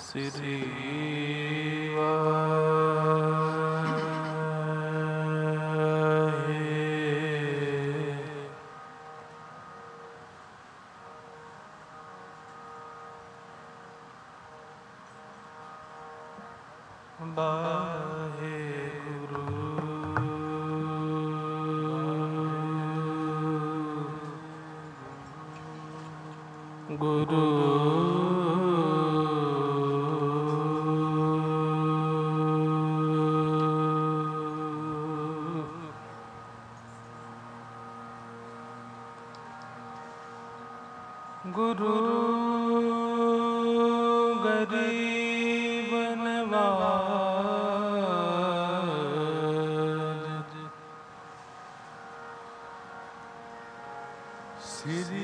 ਸ੍ਰੀ ਗੁਰੂ ਗੁਰੂ ਗਰੀਬ ਨਵਾਜ ਸ੍ਰੀ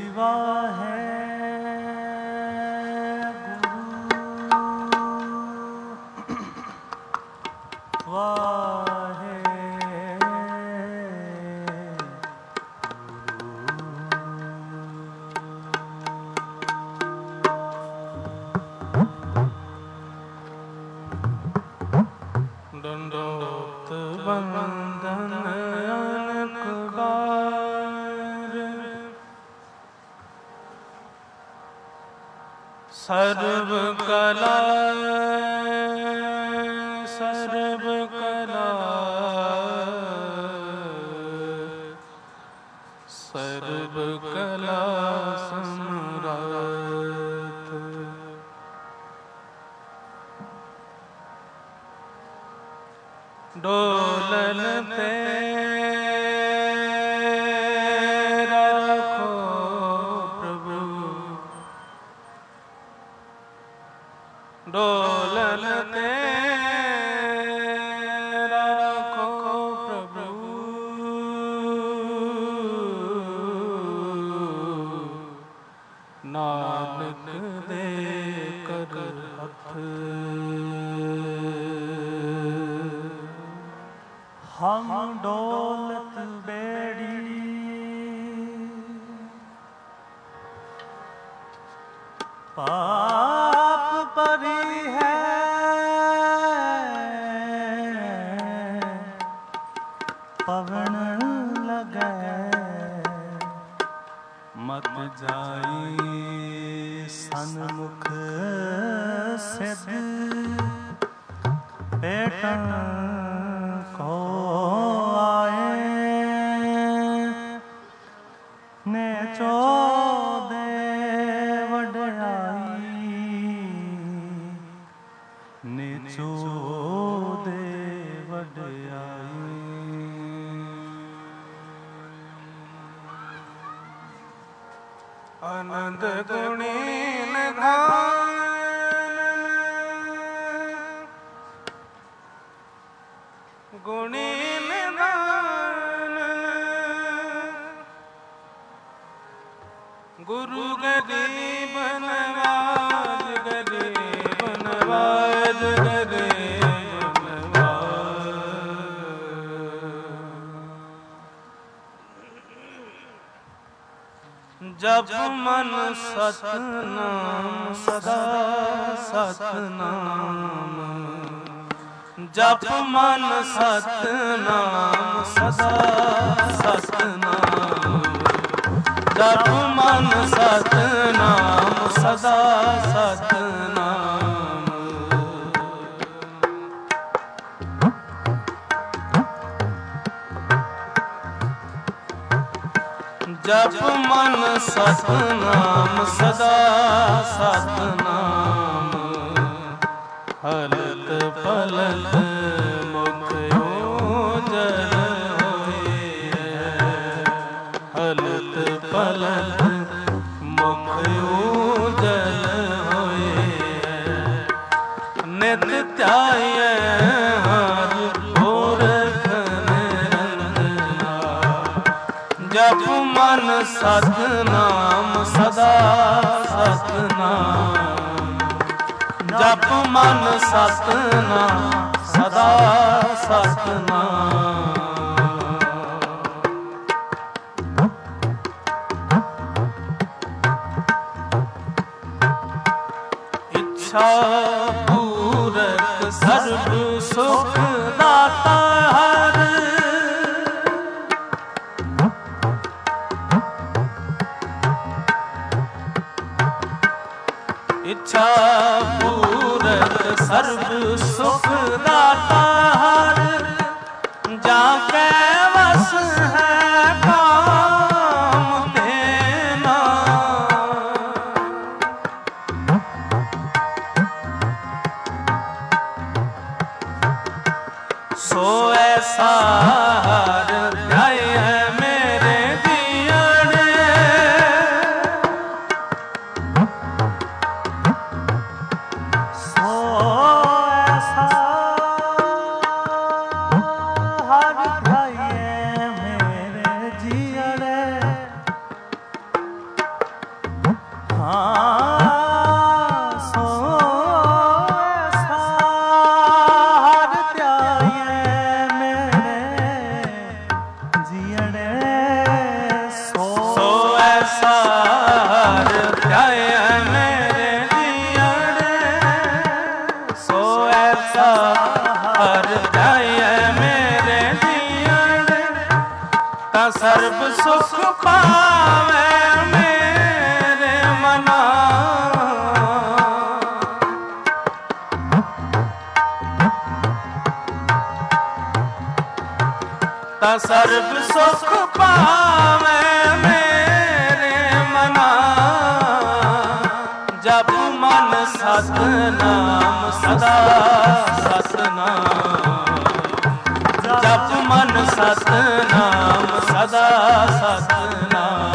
ਦੰਡੋਤ ਬੰਦਨ ਅਨਕ ਬਾਰ ਸਰਬ ਕਲਾ ਸਰਬ ਕਲਾ ਸਰਬ ਕਲਾ ਸਮਰਾਟ ਡੋਲਨ ਤੇ ਰੱਖੋ ਪ੍ਰਭੂ ਡੋਲਨ ਤੇ ਰੱਖੋ ਪ੍ਰਭੂ ਨਾਨਕ ਦੇ ਕਰ ਹੱਥ ਹਮ ਡੋਲਤ ਬੇੜੀ ਪਾਪ ਭਰੀ ਹੈ ਪਵਨ ਲਗੈ ਮਤ ਜਾਈ ਸਨਮੁਖ ਸਿਧ ਭੇਟਣ ਕੋ ਆਏ ਨੇ ਚੋਦੇ ਵਡਿਆਈ ਨੇ ਚੋਦੇ ਵਡਿਆਈ ਆਨੰਦ ਗੁਣੀ ਨਿਧਾਨ ਗੁਣੀ ਨਿਧਾਨ ਗੁਰੂ ਗਰੀਬ ਨਵਾਜ ਗਰੀਬ ਨਵਾਜ ਗਰੀਬ ਨਵਾਜ ਜਪ ਮਨ ਸਤਨਾਮ ਸਦਾ ਸਤਨਾਮ ਜਪ ਮਨ ਸਤਨਾਮ ਸਦਾ ਸਤਨਾਮ ਜਪ ਮਨ ਸਤਨਾਮ ਸਦਾ ਸਤਨਾਮ ਜਪ ਮਨ ਸਤਨਾਮ ਸਦਾ ਸਤਨਾਮ ਹਲਤ ਪਲਤ ਮੁਖ ਉਜਲ ਹੋਏ ਹਲਤ ਪਲਤ ਮੁਖ ਉਜਲ ਹੋਏ ਨਿਤ ਧਿਆਇਐ ਹਰਿ ਪੁਰਖ ਨਿਰੰਜਨਾ ਜਪ ਮਨ ਸਤਨਾਮ ਸਦਾ ਸਤਨਾਮ ਜਪ ਮਨ ਸਤਨਾਮ ਸਦਾ ਸਤਨਾਮ ਇੱਛਾ ਸਰਬ ਸੁਖ ਦਾਤਾ ਹਰ। ਇੱਛਾ ਪੂਰਕ ਸਰਬ ਸੁਖ ਦਾਤਾ ਹਰ। ਜਾ ਕੈ ਵਸ ਹੈ ਕਾਮ ਦੇਨਾ। ਸੋ ਐਸਾ ਹਰ ਧਿਆਏ ਮੇਰੇ ਜੀਅਣੇ। ਸੋ ਐਸਾ ਹਰ ਧਿਆਏ ਮੇਰੇ ਜੀਅਣੇ। ਹਾਂ ਸੋ ਐਸਾ ਹਰ ਧਿਆਏ ਮੇਰੇ ਜੀਅਣੇ। ਸੋ ਐਸਾ ਹਰ ਧਿਆਏ ਮੇਰੇ ਜੀਅਣੇ। ਸੋ ਐਸਾ ਹਰ ਧਿਆਏ ਮੇਰੇ ਜੀਅਣੇ। ਤਾਂ ਸਰਬ ਸੁਖ ਪਾਵੇ ਮੇਰੇ ਮਨਾ। ਤਾਂ ਸਰਬ ਸੁਖ ਪਾਵੇ ਮੇਰੇ ਮਨਾ। ਜਪ ਮਨ ਸਤਿਨਾਮ ਸਦਾ ਸਤਿਨਾਮ। ਜਪ ਮਨ ਸਤਿਨਾਮ ਸਦਾ ਸਤਿਨਾਮ।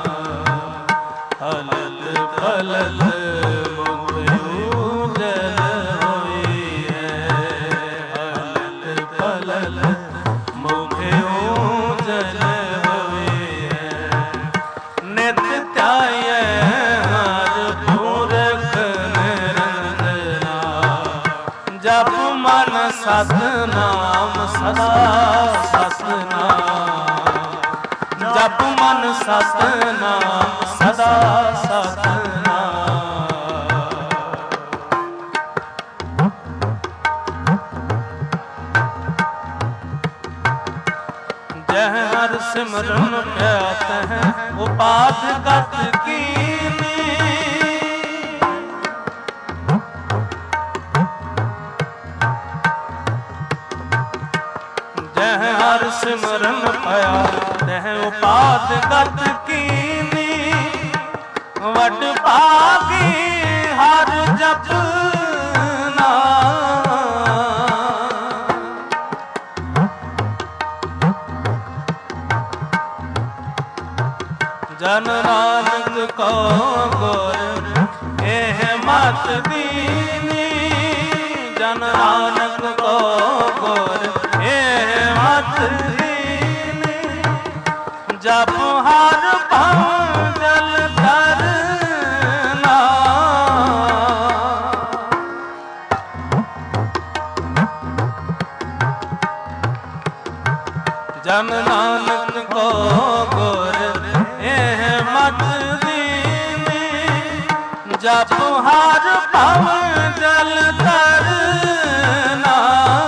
ਹਲਤ ਫਲਤ ਮੁਖ ਉਜਲ ਹੋਈਐ। ਹਲਤ ਫਲਤ ਮੁਖ ਉਜਲ ਹੋਈਐ। ਨਿਤ ਧਿਆਏ ਹਰ ਪੁਰਖ ਨਿਰੰਜਨਾ। ਜਪ ਮਨ ਸਤਿਨਾਮ ਸਦਾ ਸਤਿਨਾਮ। ਜਪ ਮਨ ਸਤਿਨਾਮ ਸਦਾ ਸਤਿਨਾਮ। ਜਹ ਹਰ ਸਿਮਰਨ ਪਿਆਤ ਹੈ ਉਪਾਧ ਗਤ ਕੀਨੀ। ਜਹ ਹਰ ਸਿਮਰਨ ਪਿਆ ਤਹ ਉਪਾਧ ਗਤ ਕੀਨੀ। ਵਡ ਭਾਗੀ ਹਰ ਜਪਨਾ। ਜਨ ਨਾਨਕ ਕੋ ਗੁਰ ਇਹ ਮਤ ਦੀਨੀ। ਜਨ ਨਾਨਕ ਕੋ ਗੁਰ ਇਹ ਮਤ ਦੀਨੀ। ਜਪ ਹਰ ਭਉ ਜਲ ਤਰਨਾ। ਜਨ ਨਾਨਕ ਕੋ ਗੁਰ ਇਹ ਮਤ ਦੀਨੀ। ਜਪ ਹਰ ਭਉ ਜਲ ਤਰਨਾ।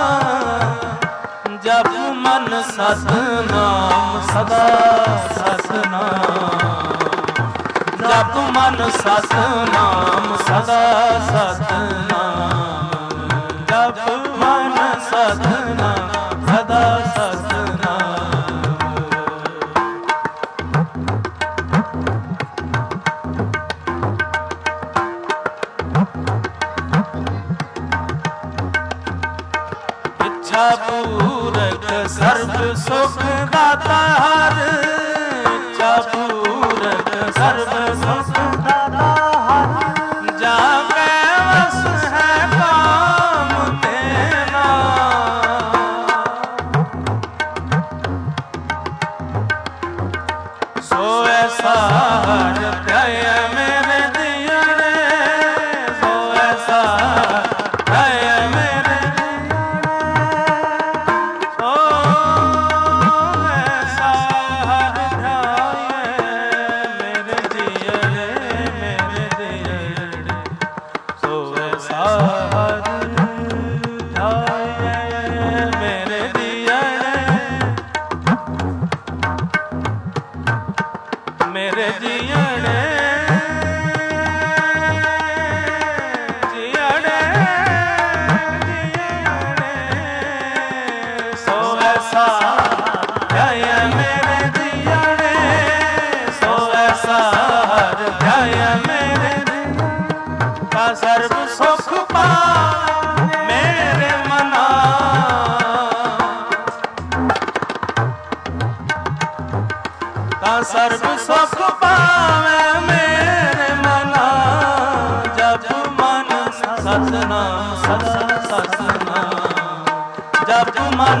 ਜਪ ਮਨ ਸਤਿਨਾਮ ਸਦਾ ਸਤਿਨਾਮ। ਜਪ ਮਨ ਸਤਿਨਾਮ ਸਦਾ ਸਤਿਨਾਮ। ਜਪ ਮਨ ਸਤਿਨਾਮ ਸਦਾ ਸਤਿਨਾਮ। ਇੱਛਾ ਪੂਰਕ ਸਰਬ ਸੁਖ ਦਾਤਾ ਹਰ। ਇੱਛਾ ਪੂਰਕ ਸਰਬ ਸੁਖ ਦਾਤਾ ਹਰ। ਜਾ ਕੈ ਵਸ ਹੈ ਕਾਮ ਤੇਨਾ। ਸੋ ਐਸਾ ਹਰ ਧਿਆਏ ਮੇਰੇ ਜੀਅਣੇ। ਸੋ ਐਸਾ ਧਿਆਏ ਮੇਰੇ ਐਸਾ ਹਰ ਧਿਆਏ ਮੇਰੇ ਜੀਅਣੇ।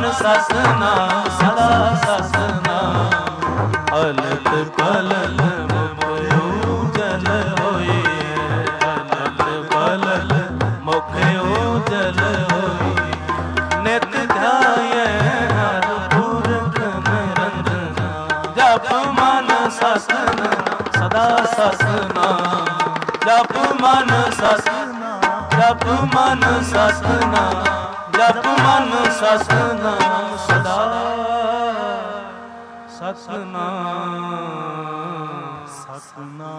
ससना सदा ससना अलत पलल मुख उजल होई अलत पलल मुख उजल होई नित ध्याये हर पुरख निरंजना जप मन ससना सदा ससना जप मन ससना जप मन ससना जप मन ससना सदा ससना ससना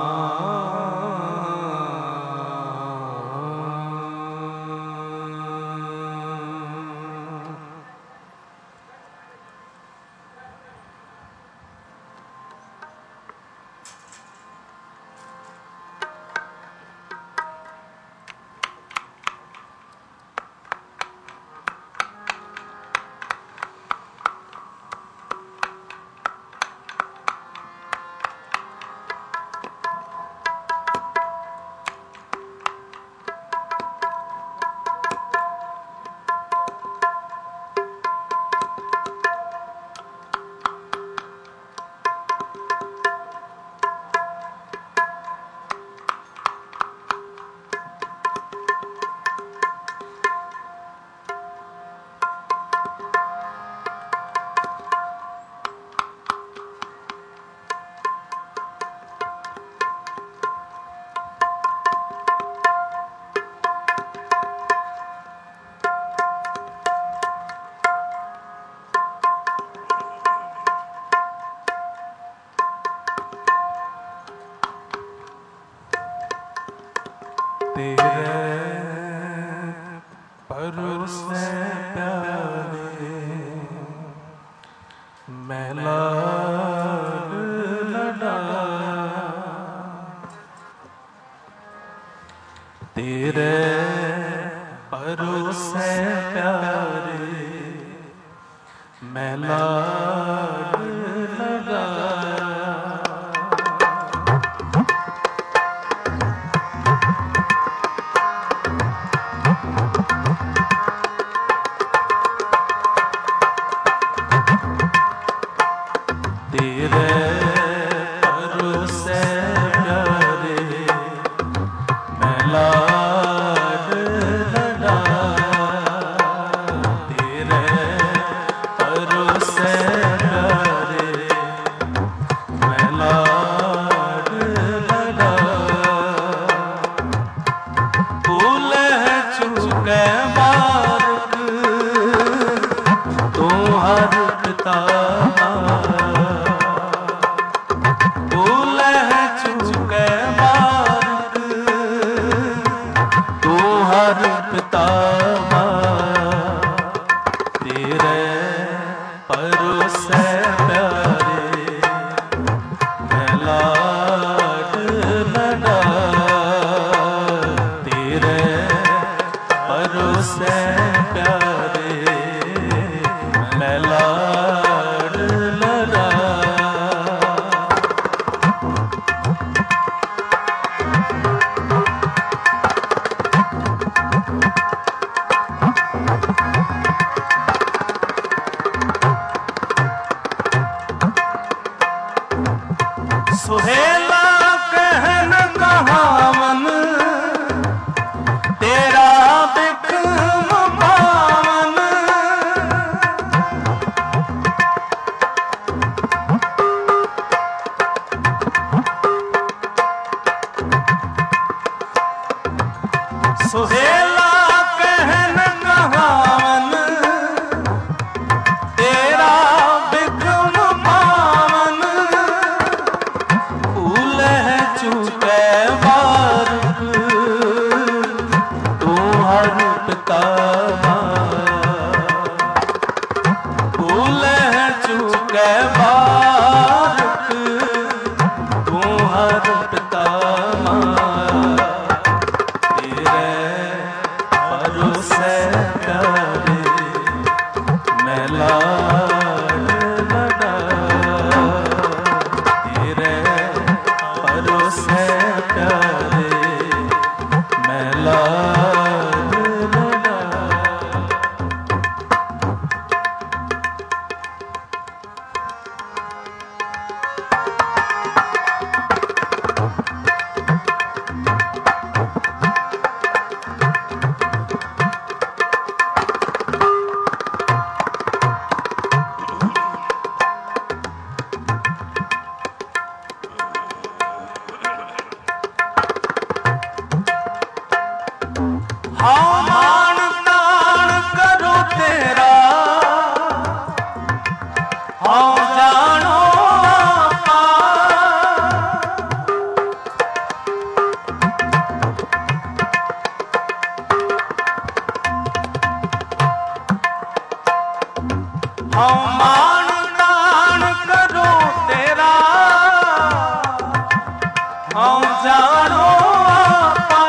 सुहेला कहन कहावन तेरा बिक्रम पावन सुहेला कहन कहावन तेरा बिक्रम पावन फूल है चूके बारक तू हर पिता फूल है चूके बारक तू हर पिता तेरे हाँ मान तान करो तेरा, हाँ जानो आपा। हाँ मान तान करो तेरा, हाँ जानो आपा।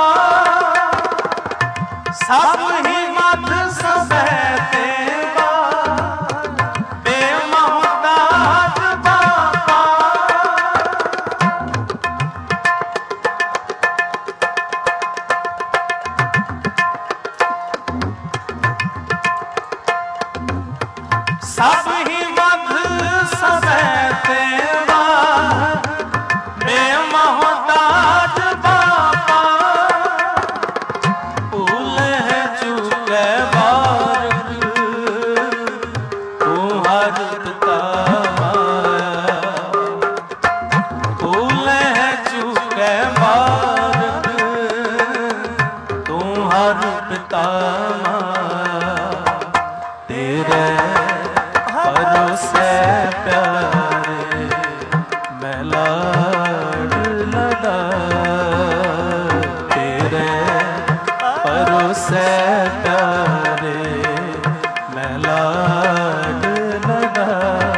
सब ही मत सबैते बेमोहताज बापा। सब ही मत सबैते बेमोहताज बापा। तेरे भरोसे प्यारे मैं लाड लगा, तेरे भरोसे प्यारे मैं लाड लगा।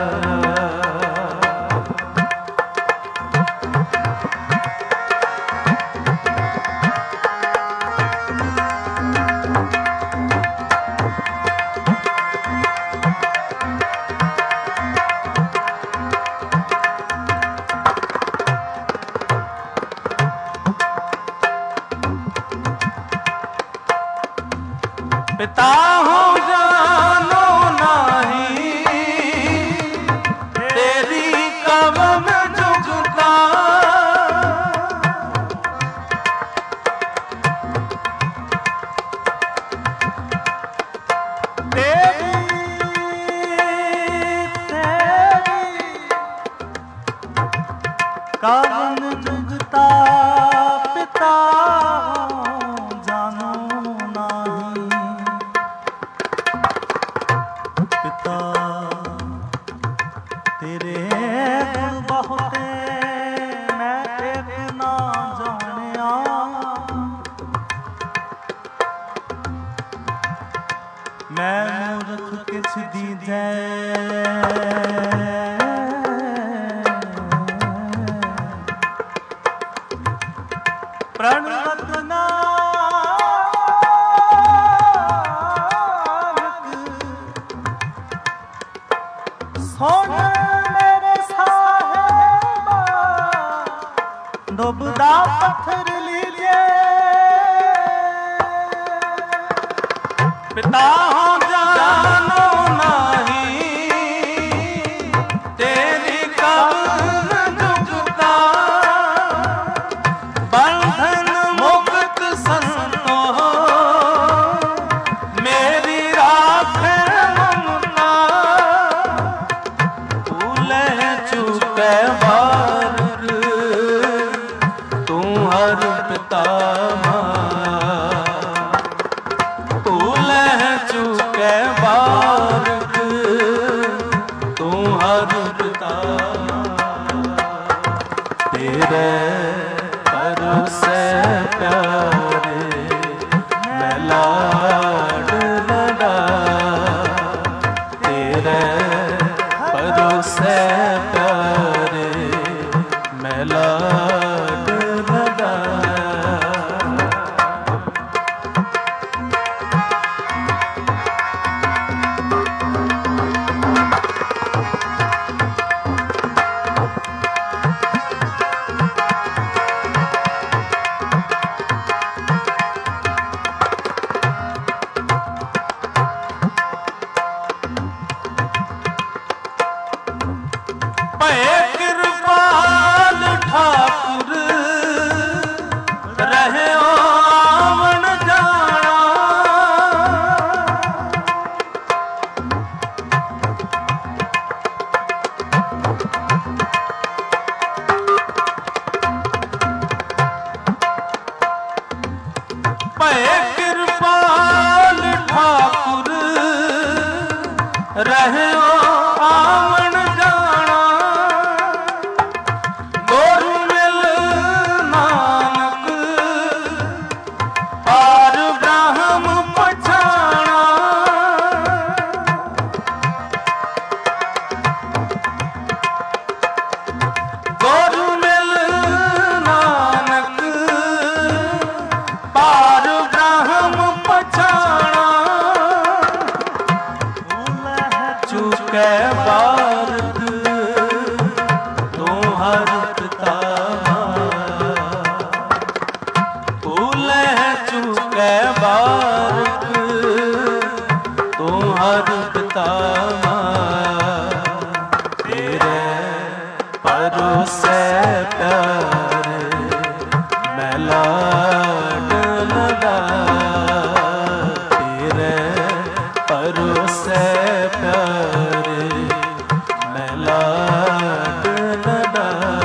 पिता हो जानो नहीं तेरी कवन जुगता। कवन जुगता पिता जानो नहीं। पिता तेरे गुण बहुते मैं एक ना जानिया। मैं मूर्ख किछ दीजै प्रणवत सोन मेरे साहेबा डुबदा पत्थर लीजिए। पिता हो जानो नहीं तेरी कवन जुगता। बंधन मुक्त संतो मेरी राखे ममता। भूले चूके बार तू हर पिता। भूले चूके बार तू हर पिता। तेरे भरोसे प्यारे मैं लाड लगा, तेरे भरोसे प्यारे मैं लाड लगा। कै बारक तू हर पितामा तेरे परोसे प्यारे मैं लाड लगा तेरे परोसे प्यारे मैं लाड लगा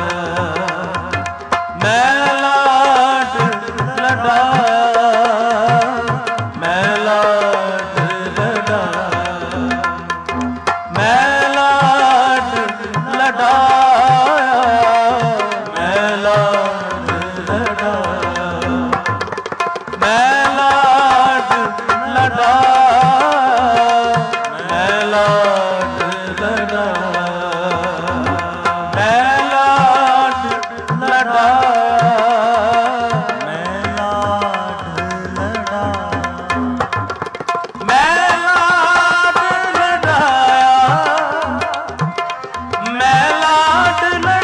मैं लाड लगा मैं लाड लगा मैं लाड लगा मैं लाड लगा मैं लाड लगा मैं लाड लगा मैं लाड लगा मैं लाड लगा मैं लाड लड़ाया मैं लाड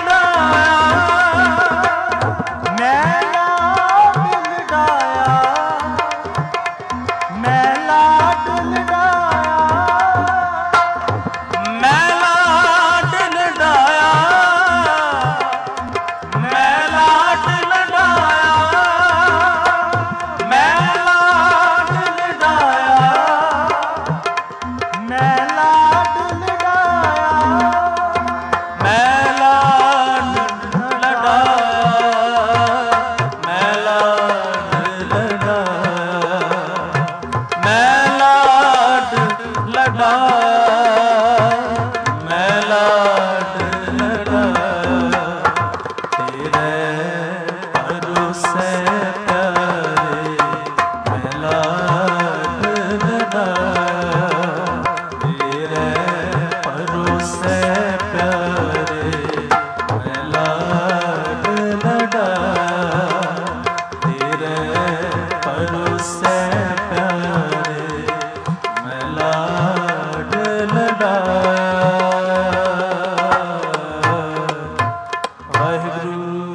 लड़ाया मैं लाड लड़ाया मैं लाड लड़ाया मैं लाड लड़ाया मैं लाड लड़ाया मैं लाड लड़ाया मैं लाड लड़ाया मैं लाड लड़ाया मैं लाड लड़ाया मैं लाड लड़ाया मैं लाड लड़ाया तेरे परोसे प्यारे मैं लाड लड़ाया तेरे परोसे प्यारे मैं लाड लड़ाया तेरे परोसे प्यारे मैं लाड लड़ाया वाहिगुरू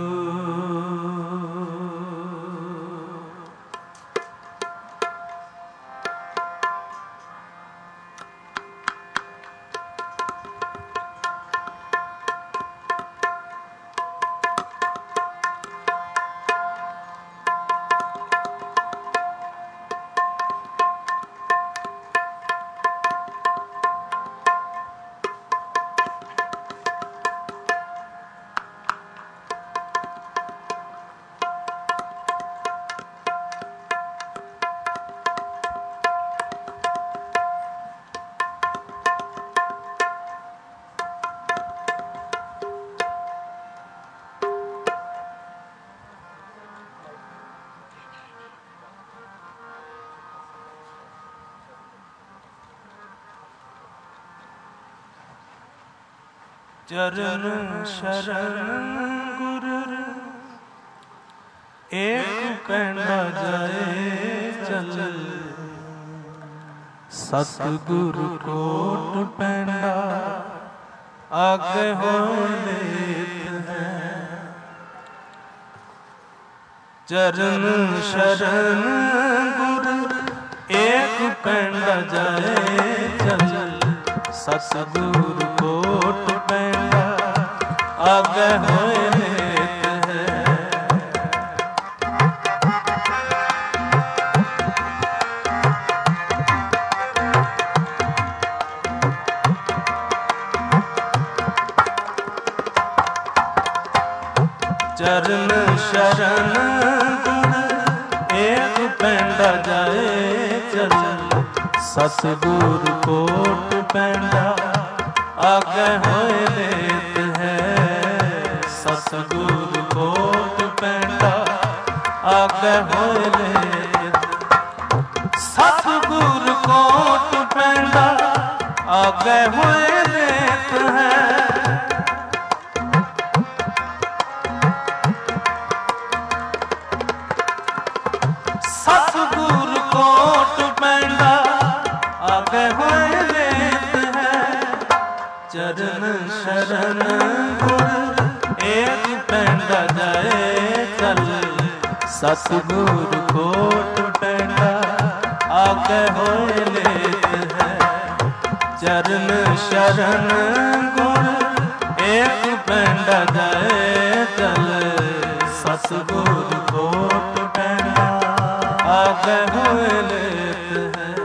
चरण शरण गुरु एक पैंडा जाए चल सतगुरु कोट पैंडा आगे हो लेत है चरण शरण गुरु एक पैंडा जाए चल सतगुरु कोट पैंडा आगे होए लेत है चरण शरण गुरु एक पैंडा जाए चल सतगुरु कोट पैंडा आगे होए लेत है सतगुरु कोट पैंडा आगे होए लेत सतगुरु कोट पैंडा आगे होए लेत है सतगुरु कोट पैंडा आगे होए लेत है चरण शरण गुरु एक पैंडा जाए चल सतगुरु कोट पैंडा आगे होए लेत है। चरण शरण गुर एक पैंडा जाए चल, सतगुर कोट पैंडा आगे होए लेत है।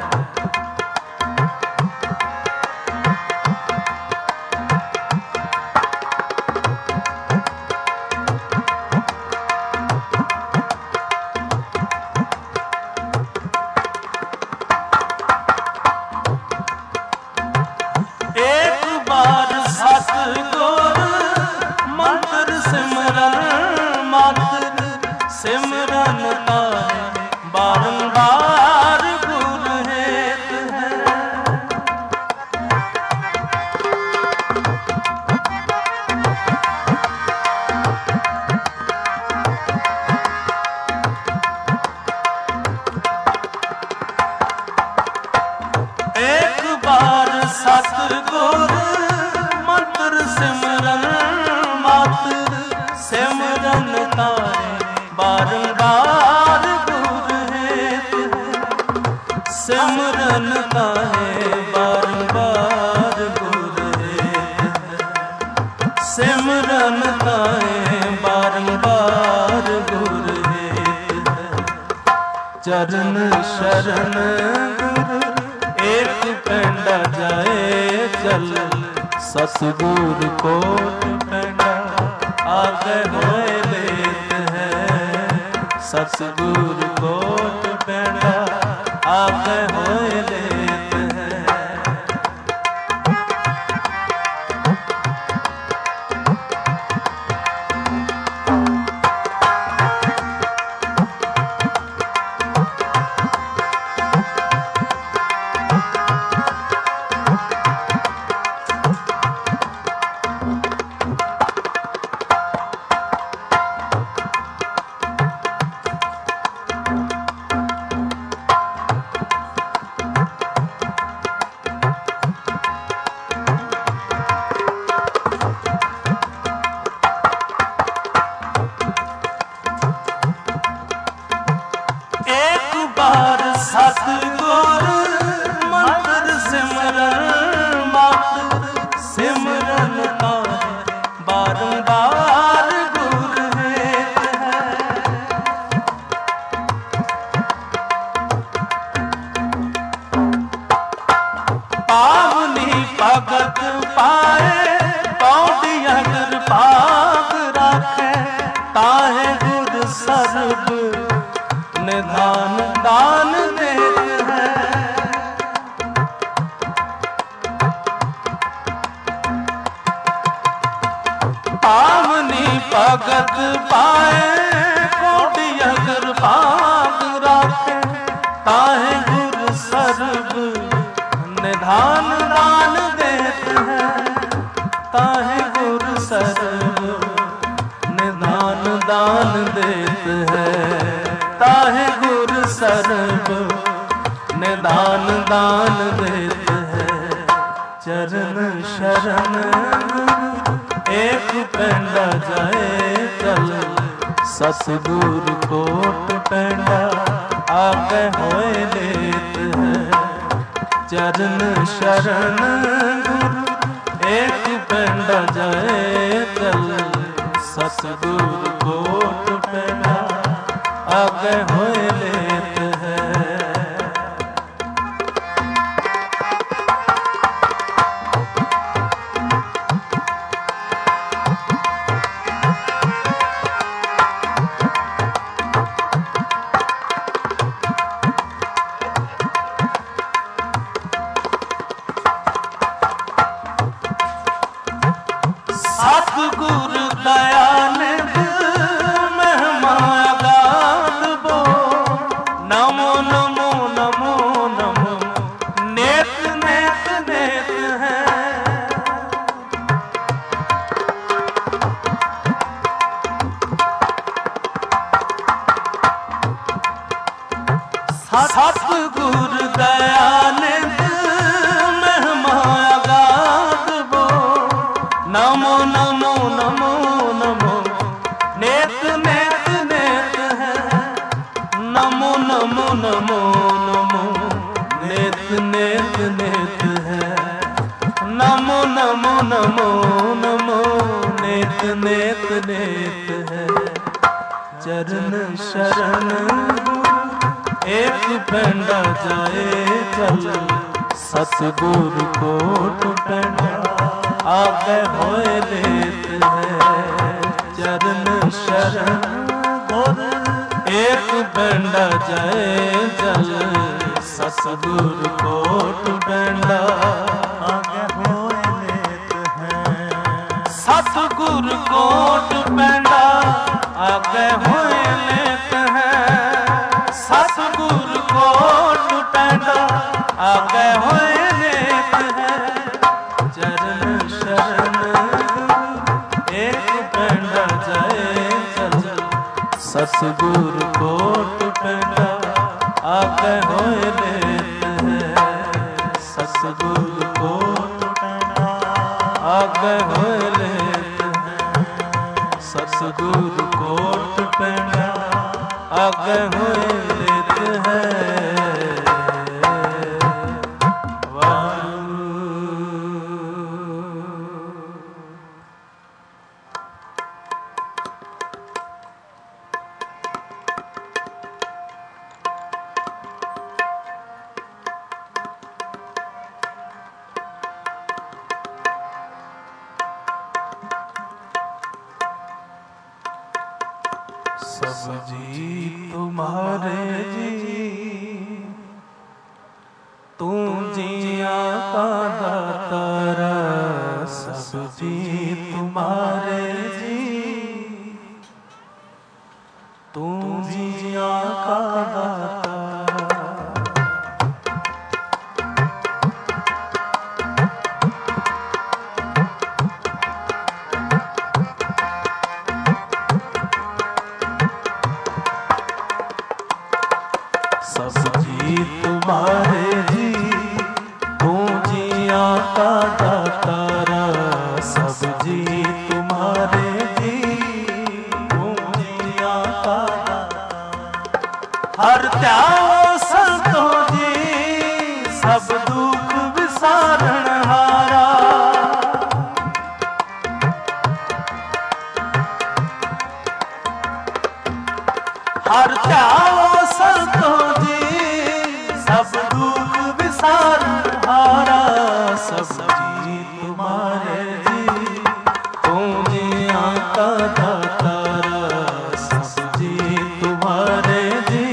सिमरन तारे बारंबार गुर हेत है। एक बार सतगुर मंत्र सिमरन मात्र, सिमरन तारे बारंबार गुर हेत है। सिमरन ताहे बारंबार गुर हेत है। सिमरन ताहे बारंबार गुर हेत है। चरण शरण गुर एक पैंडा जाए चल, सतगुर कोट पैंडा आगे होए लेत है। सतगुर कोट पैंडा आगे होए लेत है। सतगुर मंत्र सिमरन मात्र, सिमरन तारे बारंबार गुर हेत है। पावनी भगत पाए पौड़ी अगर पाग राखे, ताहे गुर सर्ब निधान दान देत है। पावनी भगत पाए कोटि अगर पाग राखे, ताहे गुर सर्ब निधान दान देत है। ताहे गुर सर्ब निधान दान देत है। ताहे गुर सर्ब निधान दान देत है। चरण शरण एक पैंडा जाए चल, सतगुर कोट पैंडा आगे होए लेत है। चरण शरण गुरु एक पैंडा जाए चल, सतगुर कोट पैंडा आगे होए लेत है। सतगुर दयानिध महिमा गात बो, नमो नमो नमो नमो नेत नेत नेत है। सतगुर दयानिध महिमा गात बो, नमो नमो नमो नमो नेत नेत नेत है। नमो नमो नमो नमो चरण शरण एक पेंडा जाए चल सतगुरु कोट पेंडा आगे होए लेत है चरण शरण गुर एक पेंडा जाए चल सतगुरु कोट पेंडा आगे होए लेत है सतगुरु कोट पेंडा आगे होए लेत है सतगुरु कोट पेंडा आगे होए लेत है चरण शरण एक पेंडा जाए चल सतगुरु कोट पेंडा आगे होए लेत है सतगुरु कोट पेंडा आगे होए लेत है सतगुरु कोट पेंडा आगे होए लेत है। सब जी तुम्हारे जी तू जिया का दातारा सब जी तुम्हारे जी तू जिया का दातारा सब जी तुम्हारे जी तू जिया का दातारा सब जी तुम्हारे जी तू जिया का हर त्याग संतो जी सब दुख विसारण हारा हर त्याग संतो सब दुख विसारण हारा सब जी तुम्हारे जी तू जिया का दातारा सब जी तुम्हारे जी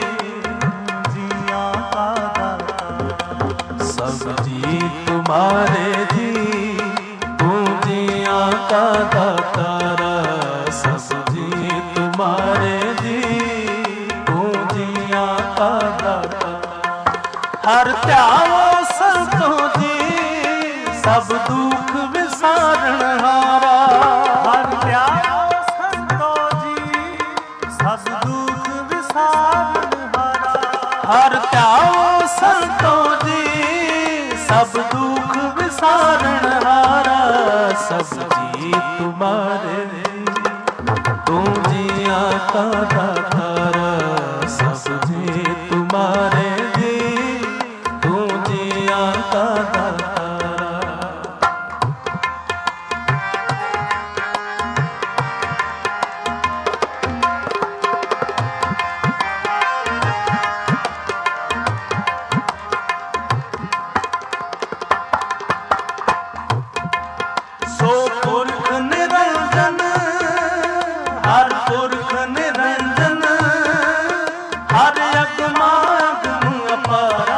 जिया का दातारा सब जी तुम्हारे जी तू जिया का दातारा सब जी तुम्हारे जी तू जिया का दातारा हर त्याग संतो जी सब दुख विसारण हारा हर त्याग संतो जी सब दुख विसारण हारा हर त्याग संतो जी सब दुख विसारण हारा सब जी तुम्हारे तू जिया का दातारा सब जी तुम्हारे का दातारा सो पुरख निरंजन हर पुरख निरंजन हर अगमागम अपारा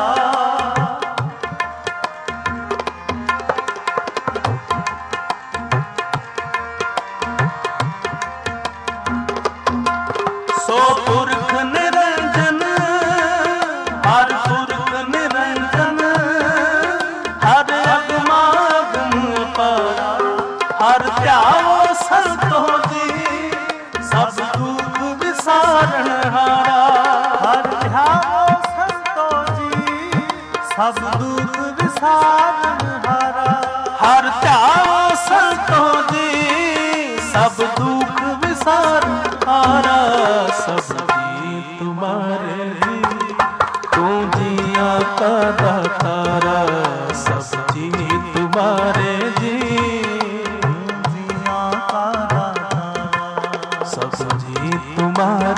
सो पुरख निरंजन हर पुरख निरंजन हर अगमागम पारा हर त्याग संतो जी सब दुख विसारण हारा हर त्याग संतो जी सब दुख विसारण हारा हर त्याग संतो जी सब दुख विसारण हारा सब जी तुम्हारे जी तू जिया का दातारा सब जी तुम्हारे जी जिया का दातारा सब जी तुम्हारे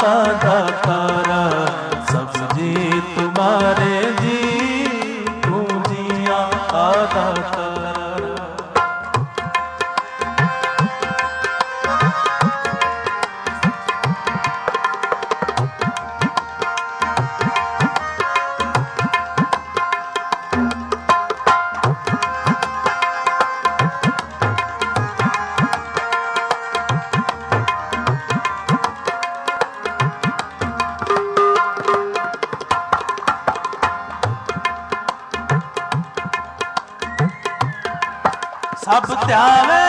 का दातारा, सब जी तुम्हारे जी, पूजिया का दातारा। सब त्यावे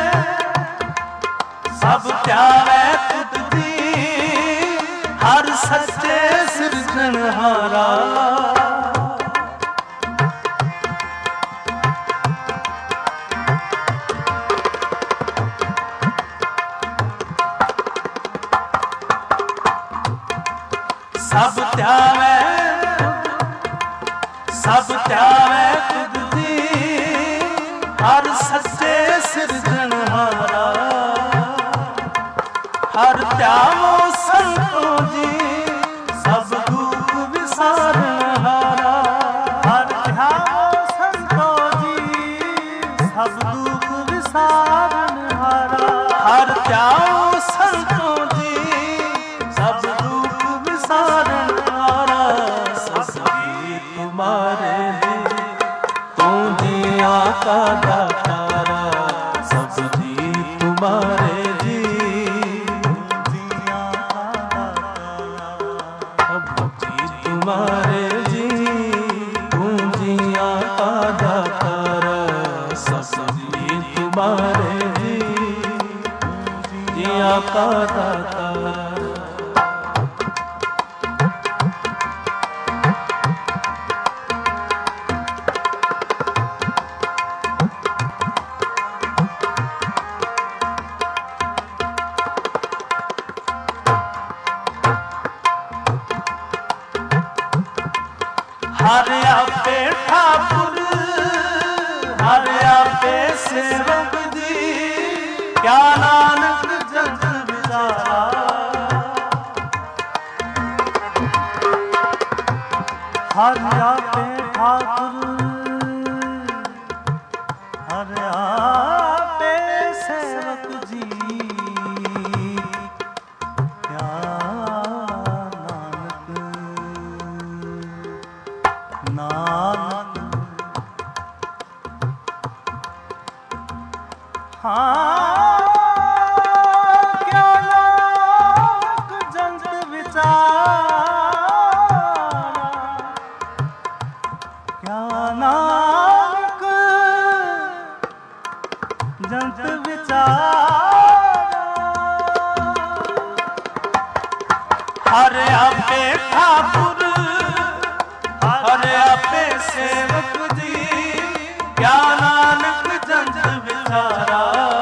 तुझ दी, हर सच्चे सिरजनहारा। सब त्यावे तुझ दी, हर सच्चे सिरजनहारा। हर त्यावो संतों जी, सब दुख विसारणहारा। हर त्यावो संतों जी, सब दुख विसारणहारा। हर त्यावो संतों जी, सब दुख विसारणहारा। सब जी तुम्हारे पूजिया का दातारा, सब जी तुम्हारे जी, पूजिया का दातारा। सब जी तुम्हारे जी, पूजिया का दातारा। सब जी तुम्हारे जी, पूजिया का दातारा। हर आपे ठाकुर, हर आपे सेवक जी, क्या नानक जग विचारा। हर आपे ठाकुर, हर आपे सेवक जी, क्या नानक हाँ क्या नानक जंत विचारा। क्या नानक जंत विचारा। हर आपे ठाकुर, हर आपे सेवक जी, क्या नानक जंत विचारा।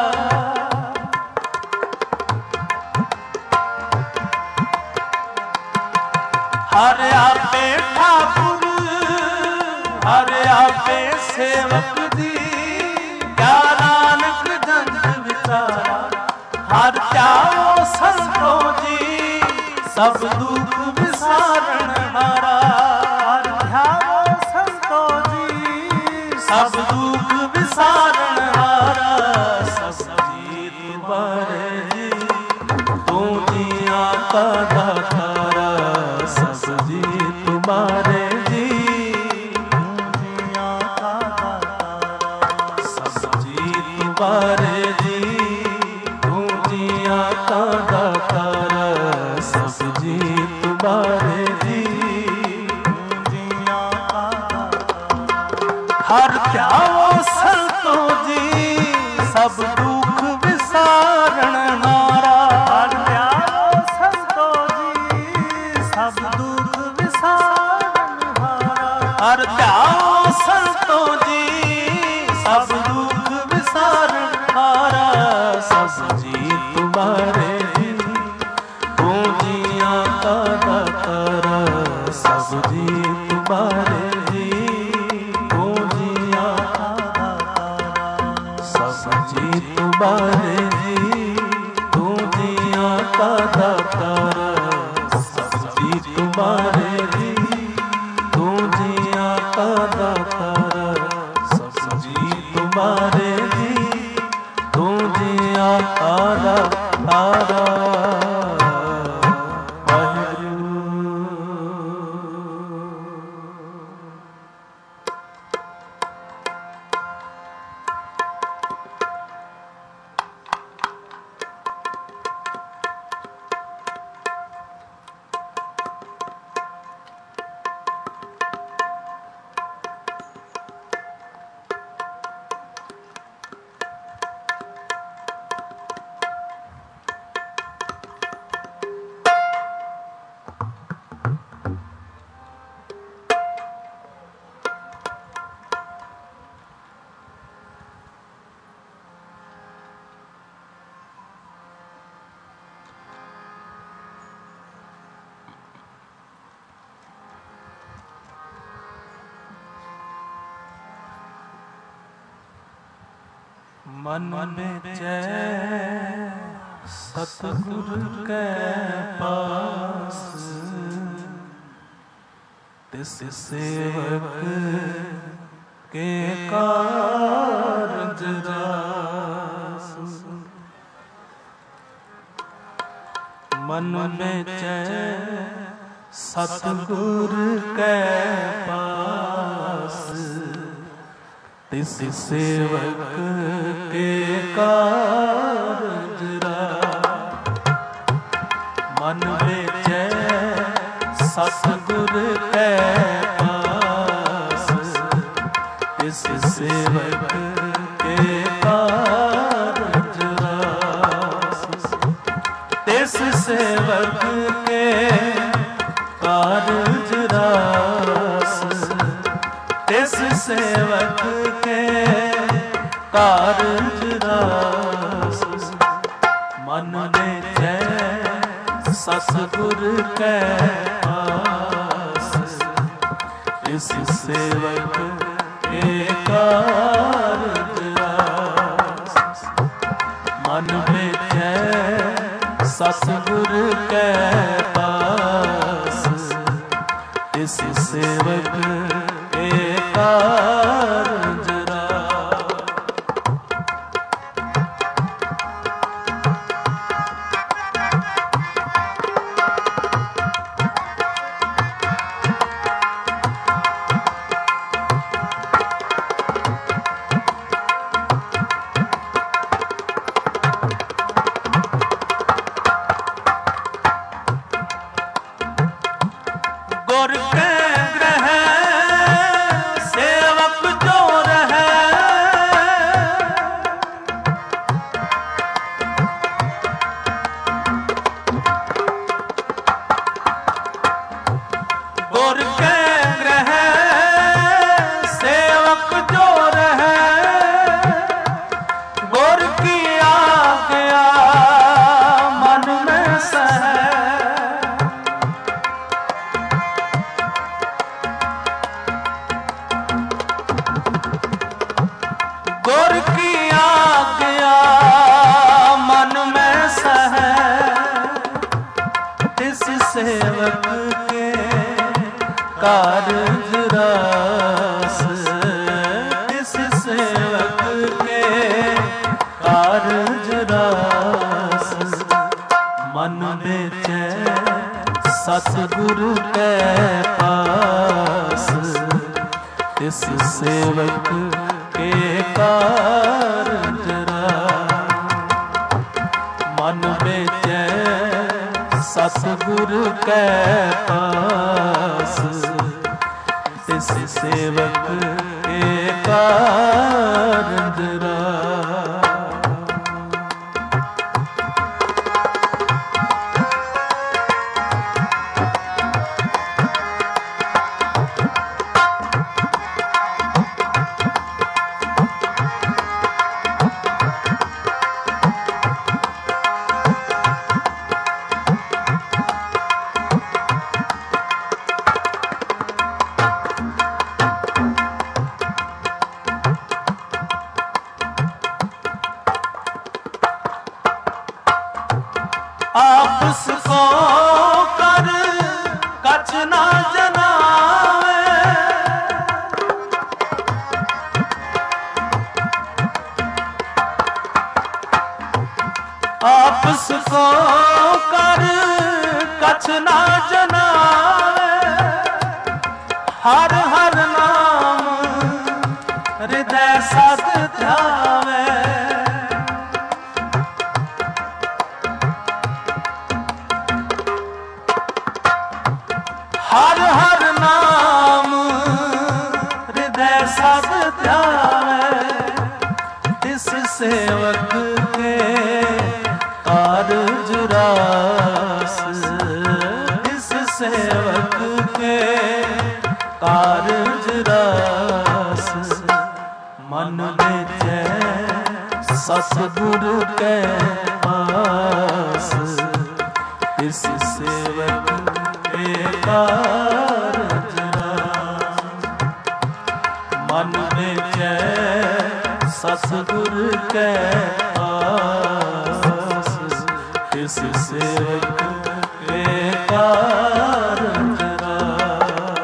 हर आपे ठाकुर, हर आपे सेवक जी, क्या नानक जंत विचारा। हर त्यावो संतों जी, सब दुख विसारणहारा। हर त्यावो संतों जी, सब दुख विसारणहारा। सब जी तुम्हारे जी, पूजिया का दातारा। सब जी तुम्हारे जी, पूजिया का दातारा। सब जी तुम्हारे जी, पूजिया का दातारा। सब जी तुम्हारे जी, पूजिया का दातारा। हर त्यावो संतों जी, सब दुख विसारणहारा। हर त्यावो संतों जी, सब दुख विसारणहारा। हर त्यावो संतों जी, सब दुख विसारणहारा। सब जी तुम्हारे जी, पूजिया का दातारा। सब जी तुम्हारे जी, पूजिया का दातारा। सब जी तुम्हारे जी, पूजिया का दातारा। निस्तारा मन में जय सतगुरु के पास तिस सेवक के कारज रास। मन में जय सतगुरु के पास तिस सेवक के कारज रास। मन में जय सतगुरु के पास तिस सेवक के कारज रास। तिस सेवक के कारज रास। तिस सेवक के कारज रास। मन में जय सतगुरु के पास इस सेवक के कारज रास। मन में जय सतगुरु के पास इस सेवक के कारज रास। गुर के ग्रह सेवक जो रहे, गुर के ग्रह सेवक जो रहे, गुर की आज्ञा मन में सहे। गुर की आज्ञा मन में सहे, इस सेवक के कारज रास। इस सेवक के कारज रास। मन में जय सतगुरु के पास इस सेवक के कारज रास। मन में जय सतगुरु के पास इस सेवक के कारज रास। आपस को कर कछ ना जनावे, आपस को कर कछ ना जनावे, हर हर नाम हृदय सद ध्यावे। हर हर नाम हृदय सद ध्यावे, तिस सेवक के कारज रास, तिस सेवक के कारज रास। मन बेचै सतगुरु के पास, तिस सेवक के कारज रास। मन बेचै सतगुरु के पास, तिस सेवक के कारज रास।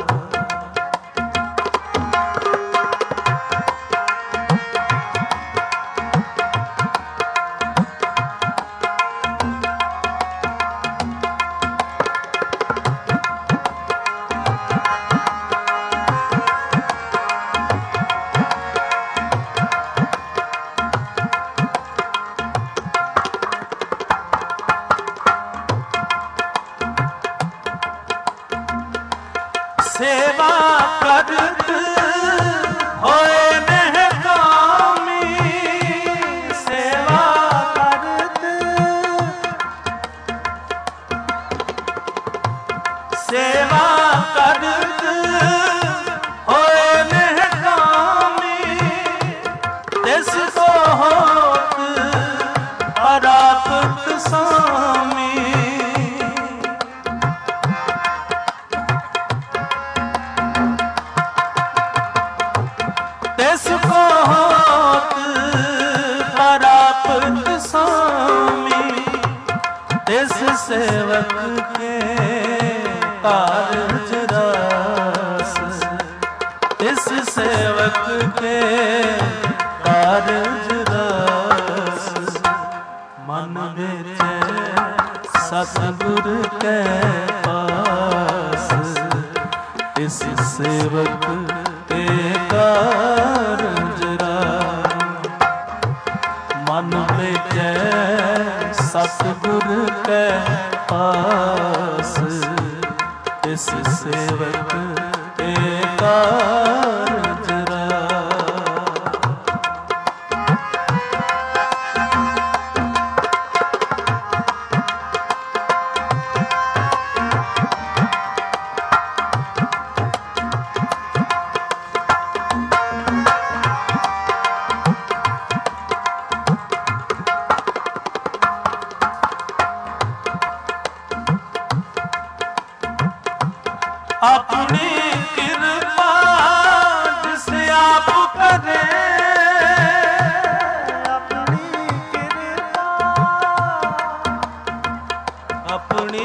सेवा करत होए नह कामी, सेवा करत, सेवा करत होए नह कामी, तिस को होत परापत स्वामी। तिसको होत परापत स्वामी, तिस सेवक के कारज रास, तिस सेवक के कारज रास। मन बेचै सतगुरु के पास, तिस सेवक के कारज रास। मन बेचै सतगुरु के पास, तिस सेवक के कारज रास। अपनी कृपा जिसे आप करें, अपनी कृपा, अपनी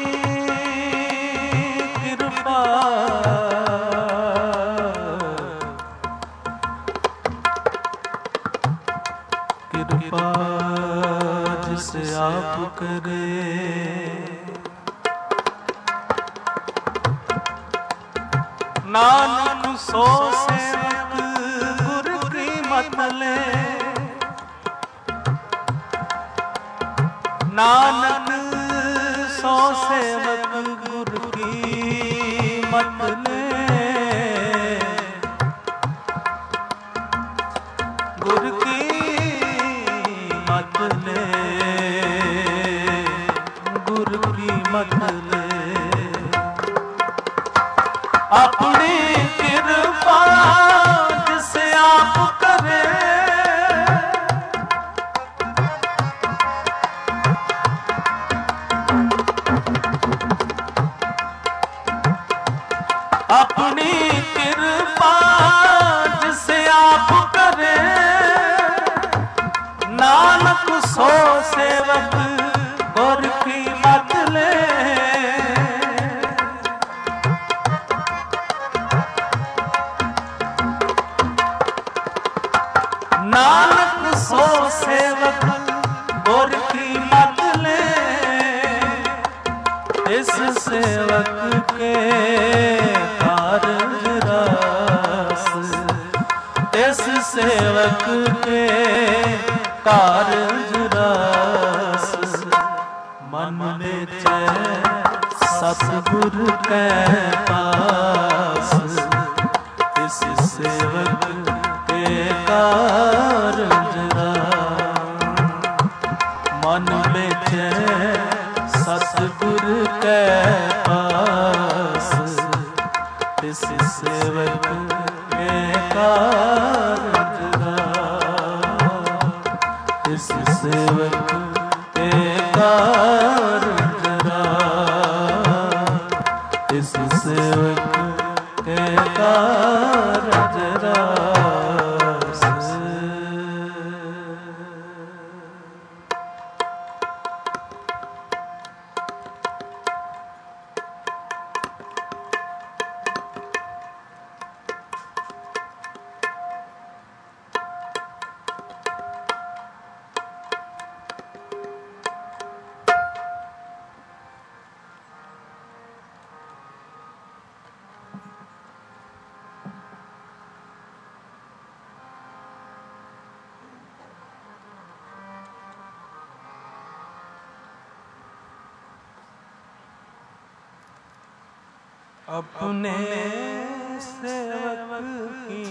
कृपा, कृपा जिसे आप करें। नानक सो सेवक गुरु की मत ले, नानक सो सेवक गुरु की मत ले, गुरु की मत ले, गुरु की मत ले। अपनी कृपा जिसे आप करें, अपनी कृपा जिसे आप करें, नानक सो सेवक गुरु की मत ले। सेवक के कारज रस, तिस सेवक के कारज रस, मन बेचै सतगुर के पास, तिस सेवक के कारज रस, मन बेचै सतगुर के पास, तिस सेवक के कारज रस, तिस सेवक के कारज रस, तिस सेवक के कारज रस। अपने सेवक की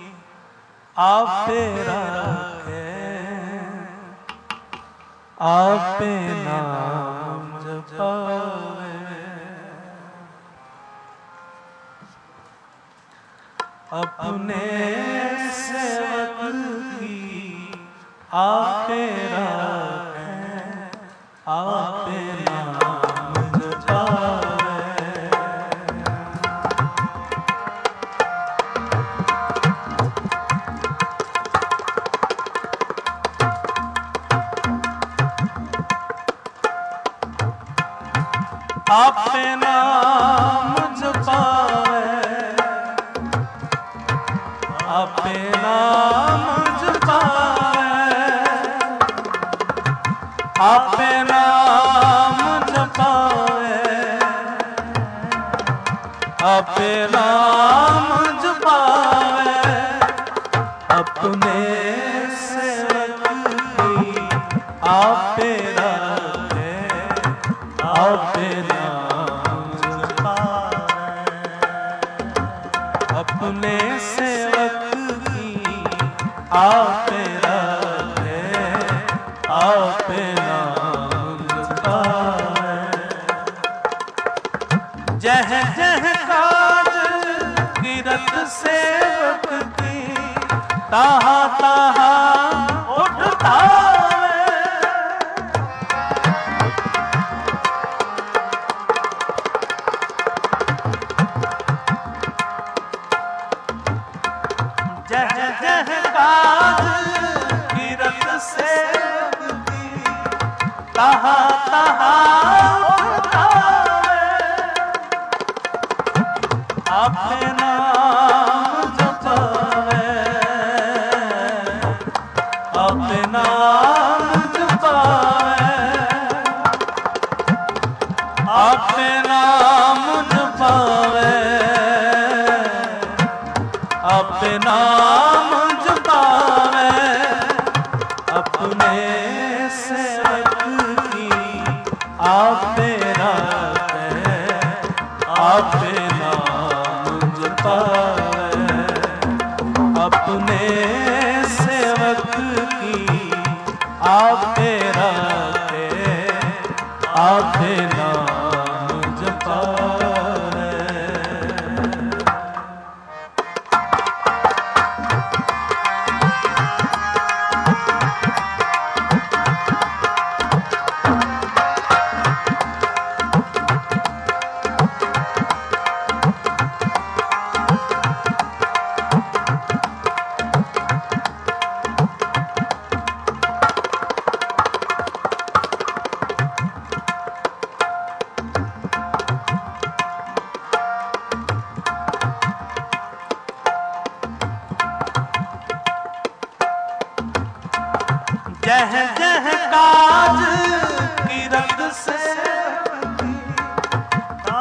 आपे राखे, आपे नाम जपावे, अपने सेवक की आपे राखे, आपे नाम जपावे, आपे नाम जपावे, आपे नाम जपावे, आपे नाम जपावे, आपे नाम जपावे, अपने सेवक की आपे राखे, आपे अपने सेवक की आपे राखे, आपे नाम जपावे, जह जह काज कीरत सेवक की, ताहा ताहा उठता तहा तहा आपे नाम जपावे, आपे नाम जपावे, आपे नाम जपावे, आपे नाम जपावे, अपने सेवक आपे राखे, आपे नाम जपावे, अपने सेवक की आपे राखे, आपे नाम जपावे। जह जह काज कीरत से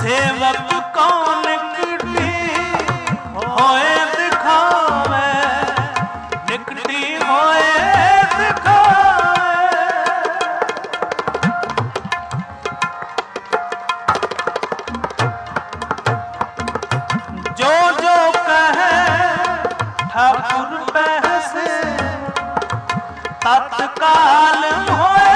सेवक कौन निकटी होए दिखावे, निकटी होए दिखावे। जो जो कहे ठाकुर बहसे, तत्काल होए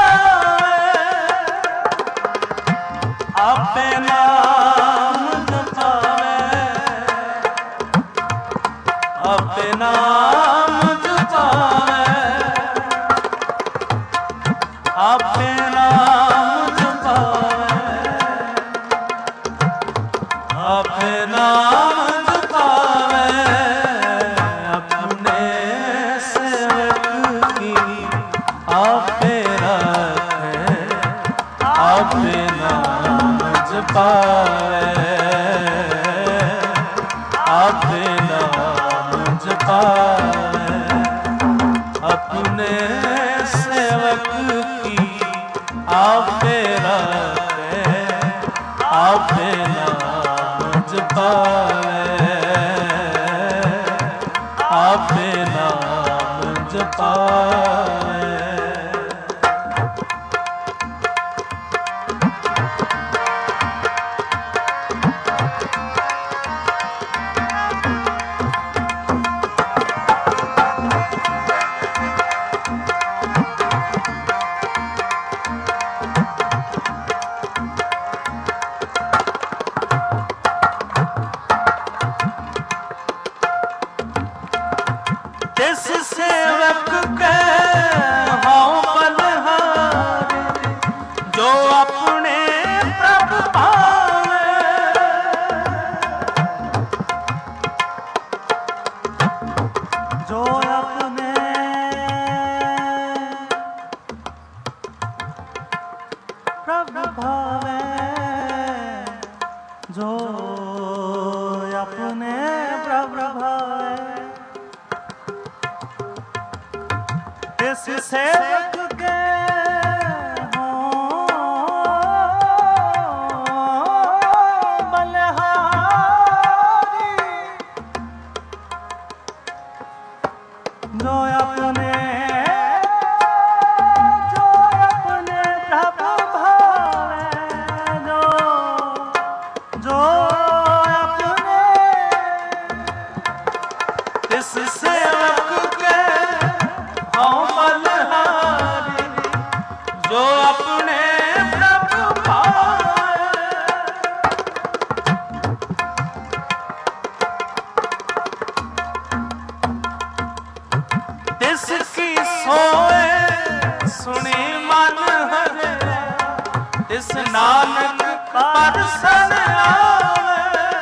आपे नाम जपावे, आपे नाम जपावे, आपे नाम जपावे, आपे नाम जपावे। अपने सेवक की आपे रखे, आपे नाम जपावे, आपे नाम जपावे। अपने सेवक की आपे रखे, आपे नाम जपावे, आपे नाम जपावे। तिस सेवक के हों बलहारे, जो अपने प्रभु भावे, जो अपने प्रभु भावे, जो अपने प्रभु भावे। इस सेवक के हों बलहारी, जो अपने प्रभु भावे, जो अपने इस सेवक के हों बलहारी, जो अपने प्रभु भावे। तिसकी सोए सुनी मन हरे, तिस नानक परसन आवे।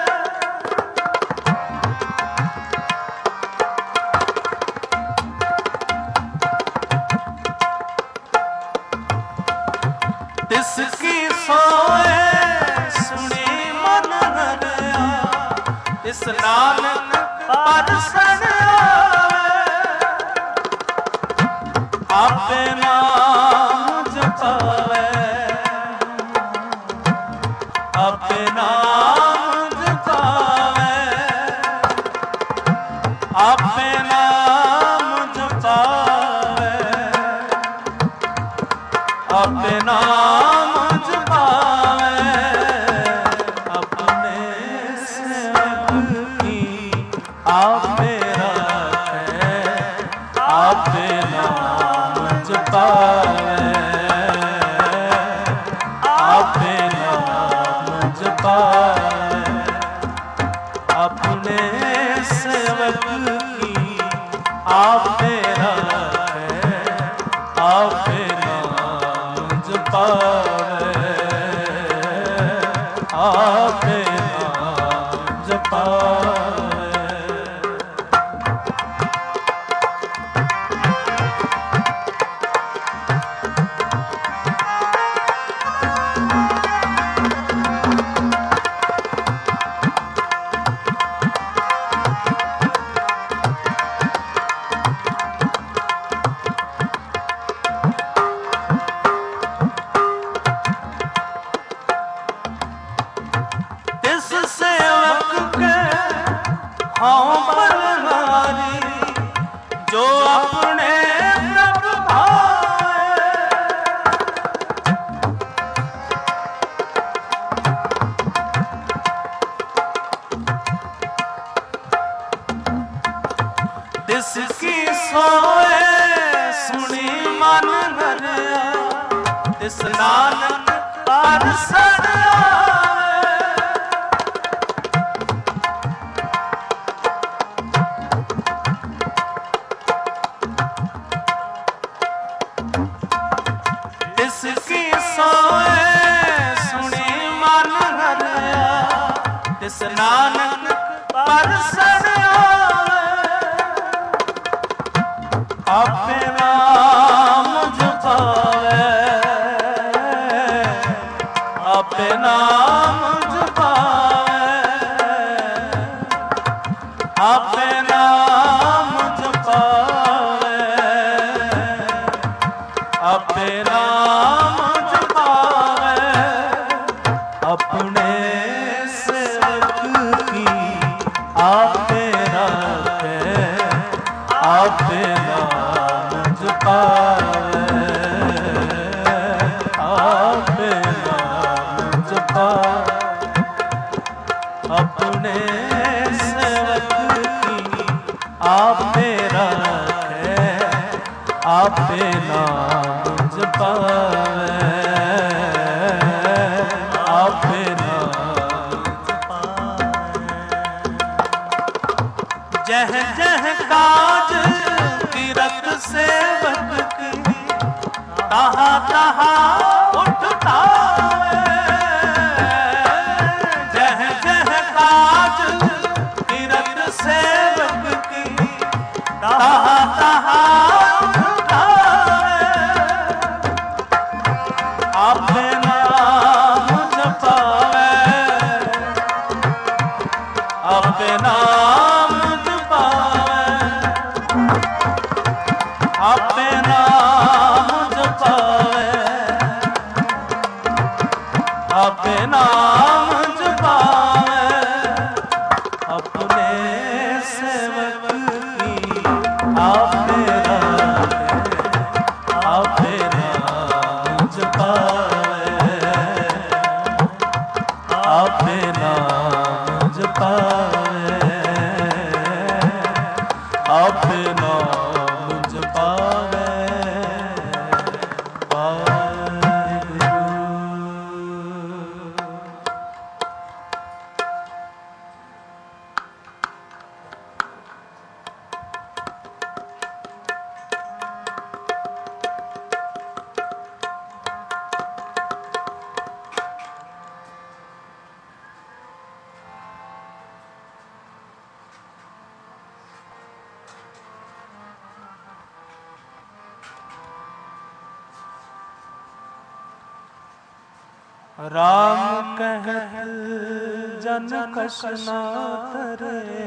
तिसकी सोए सुनी मन हरिया, तिस नानक परसन आवे। आपे नाम जपावे, आपे नाम जपावे, आपे नाम जपावे, आपे नाम जपावे। अपने सेवक की आपे रखे, आपे नाम जपावे, आपे नाम जपावे। अपने सेवक की आपे रखे, आपे नाम जपावे, आपे नाम जपावे। हों बलहारी जो अपने प्रभु भाए। तिसकी सोए सुनी मन हरिया तिस नानक परसर तिसकी सोए सुनी मन हरिया तिस नानक परसर आपे नाम जपावे आपे नाम जपावे आपे नाम जपावे आपे नाम जपावे अपने सेवक की आपे राखे आपे नाम जपावे आपे नाम जपावे अपने सेवक की आपे राखे आपे नाम जपावे आपे नाम जपावे। जह जह काज तीरथ सेवक की तहा तहा उठतावे। जह जह काज तीरथ सेवक की तहा तहा उठतावे। आपे नाम जपावे आपे नाम आपे नाम जपावे आपे नाम जपावे अपने सेवक की आपे राखे आपे नाम जपावे आपे नाम जपावे आपे नाम जपावे। राम कहल जन कष न तरे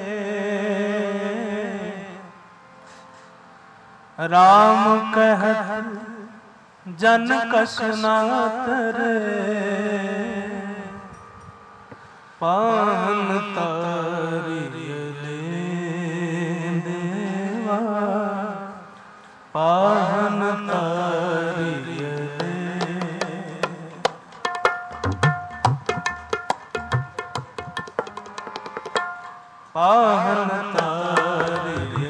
राम कहल जन कष न तरे पान तारिय ले देवा पान तारिय पाहन तारिय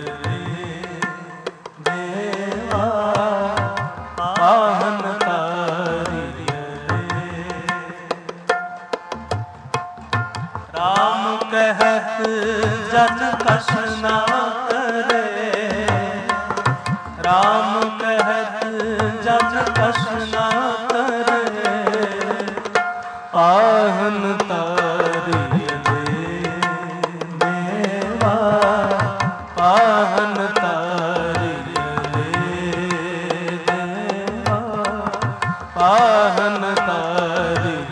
देवा पाहन तारिय राम कहत जन कष न करे राम कहत जन कष न करे पाहन तारिय पाहन तारिय देवा पाहन तारिय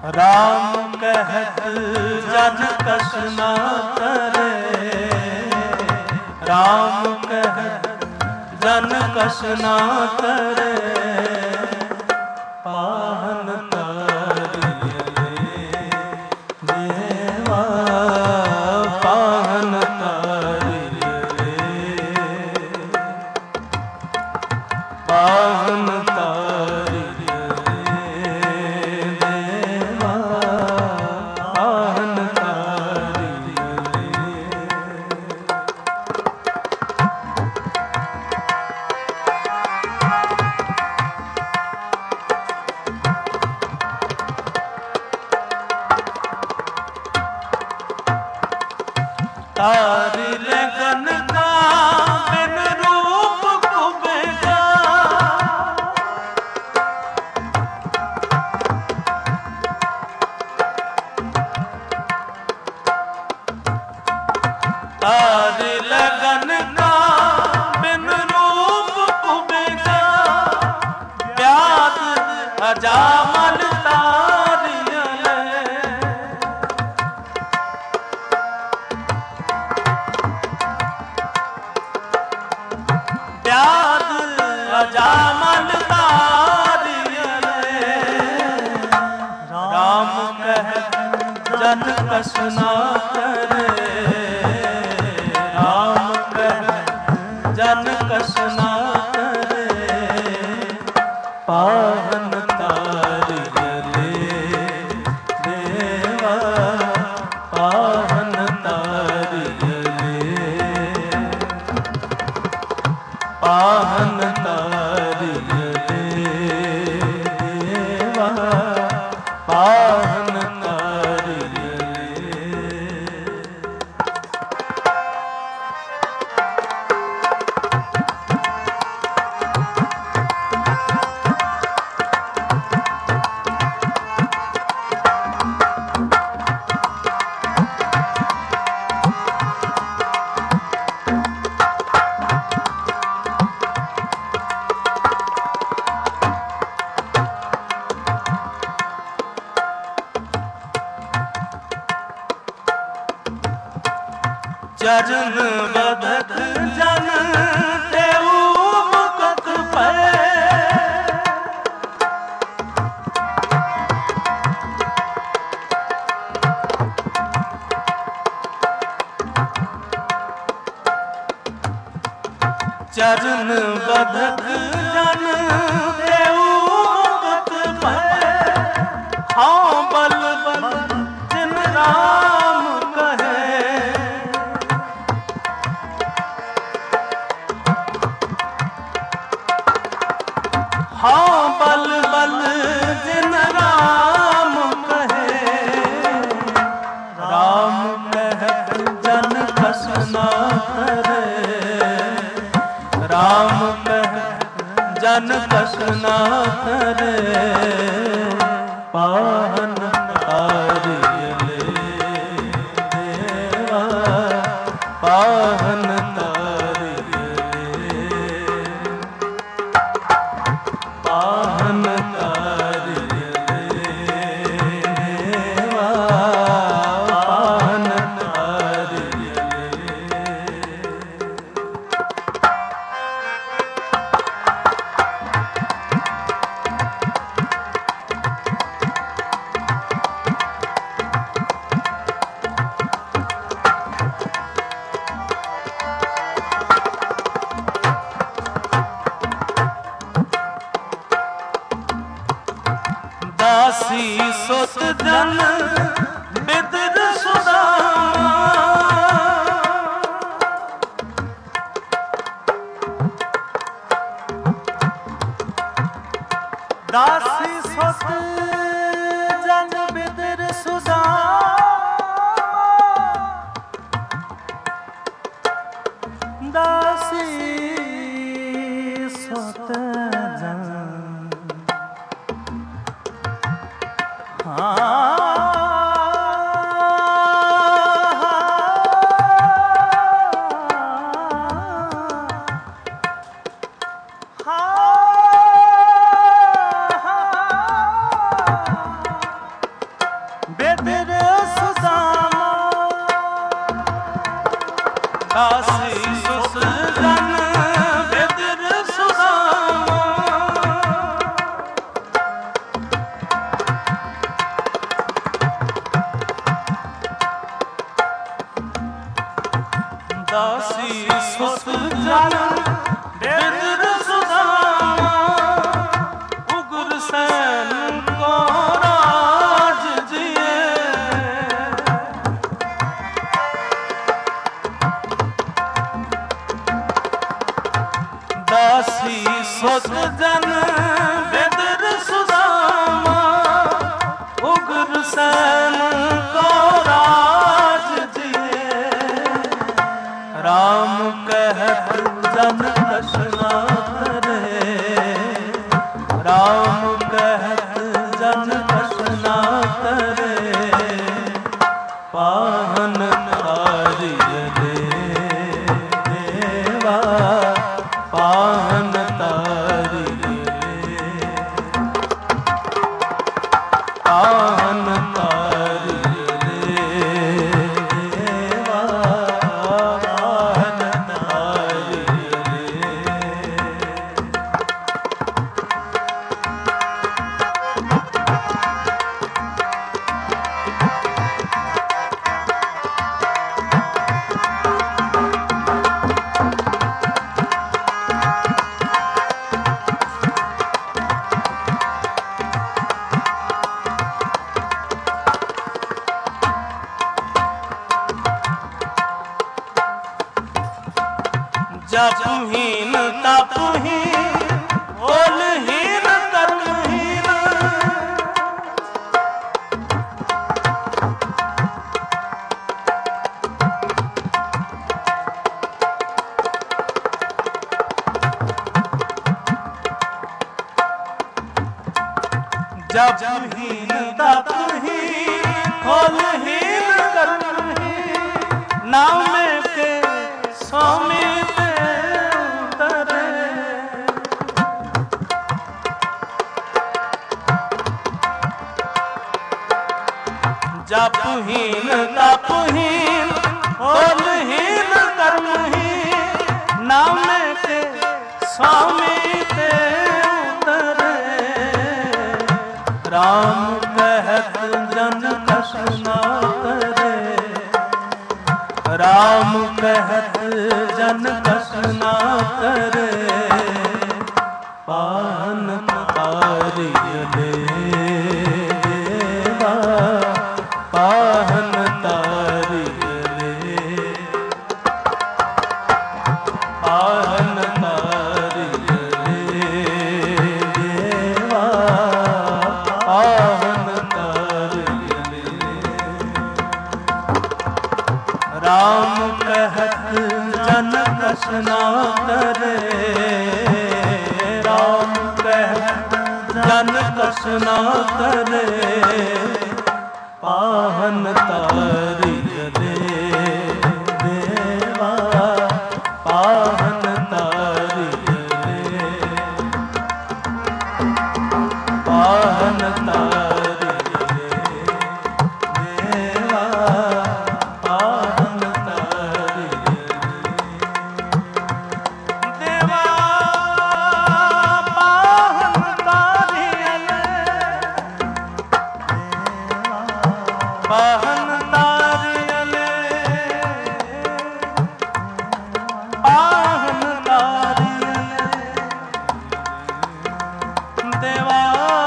राम कहत जन कस न करे, राम कहत जन कस न करे, पाहन तारिये देवा, पाहन तारिये, पाहन तारिये देवा, पाहन तारिये। तारी लगन का बिन रूप कुबेगा, तारी लगन का बिन रूप कुबेगा, ब्याद अजामल तारिये, ब्याद अजामल तारिये, राम कह जन कस न करे, राम कह जन कस न करे, पाहन तारिये देवा, पाहन तारिये, पाहन तारिये देवा, पाहन तारिये। चरण बदक जन तेऊ मुकत पे, चरण बदक जन तेऊ मुकत पे, हाँ बल बल जिन राम कहे, हाँ बल बल जिन राम कहे, राम कह जन कस न करे, राम कह जन कस न करे, पाहन तारिये देवा, पाहन तारिये, पाहन तारिये देवा, पाहन तारिये। दासी सुत जन बिदर सुदामा, दासी सुत जन बिदर सुदामा, दासी सुत जन, राम कहत जन कछ ना करे, पाहन तारी रे देवा, पाहन तारी रे, पाहन तारी रे देवा, पाहन तारी रे। जपहीन तपहीन बोलहीन कर्महीन, जपहीन तपहीन बोलहीन कर्महीन, नाम के स्वामी जपहीन तपहीन बोलहीन कर्महीन, नाम के स्वामी ते उतरे, राम कहत जन कछ ना करे, राम कहत जन कछ ना करे, पाहन तारी रे देवा, पाहन तारी रे, पाहन तारी रे देवा, पाहन तारी रे। राम कहत जन कछ ना करे, राम कहत जन कछ ना करे, पाहन तारी रे देवा, पाहन तारी रे, पाहन तारी रे देवा, पाहन तारी रे देवा, पाहन तारी रे, पाहन तारियले, पाहन तारियले देवा,